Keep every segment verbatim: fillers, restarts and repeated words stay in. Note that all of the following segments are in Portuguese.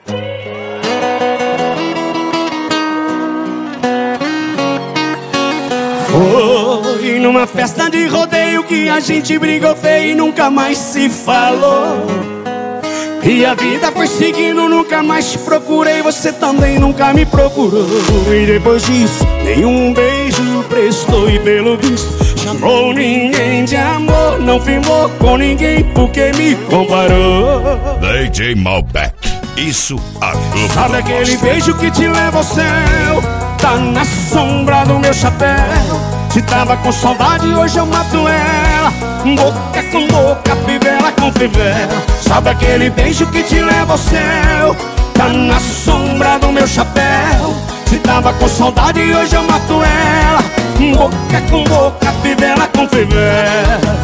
Foi numa festa de rodeio que a gente brigou feio e nunca mais se falou. E a vida foi seguindo, nunca mais te procurei, você também nunca me procurou. E depois disso, nenhum beijo prestou e pelo visto chamou ninguém de amor. Não firmou com ninguém porque me comparou. D J Malbec, isso ajuda. Sabe aquele beijo que te leva ao céu? Tá na sombra do meu chapéu. Se tava com saudade, hoje eu mato ela. Boca com boca, fivela com fivela. Sabe aquele beijo que te leva ao céu? Tá na sombra do meu chapéu. Se tava com saudade, hoje eu mato ela. Boca com boca, fivela com fivela.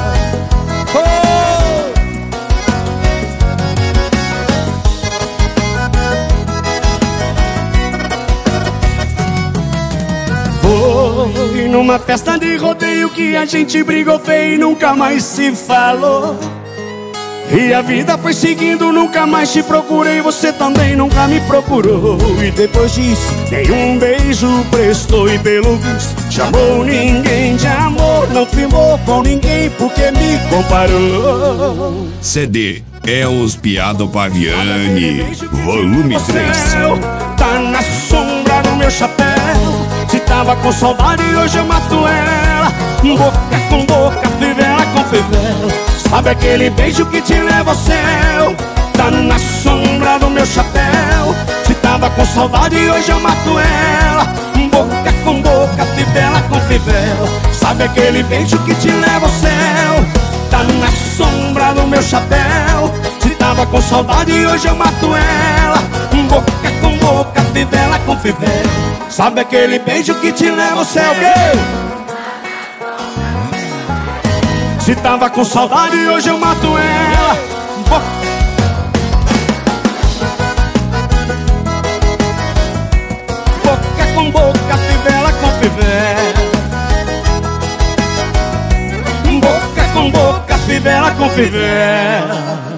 Foi numa festa de rodeio que a gente brigou feio e nunca mais se falou. E a vida foi seguindo, nunca mais te procurei, você também nunca me procurou. E depois disso, nenhum beijo prestou e pelo visto chamou ninguém de amor. Não firmou com ninguém porque me comparou. C D é os Piado Paviani, volume três. Tá na sombra do meu chapéu. Se tava com saudade, hoje eu mato ela. Boca com boca, fivela com fivela. Sabe aquele beijo que te leva ao céu? Tá na sombra do meu chapéu. Se tava com saudade, hoje eu mato ela. Boca com boca, fivela com fivela. Sabe aquele beijo que te leva ao céu? Tá na sombra do meu chapéu. Se tava com saudade, hoje eu mato ela. Boca com boca, fivela com fivela. Sabe aquele beijo que te leva ao céu? Se tava com saudade, hoje eu mato ela. Boca, boca com boca, fivela com fivela. Boca com boca, fivela com fivela.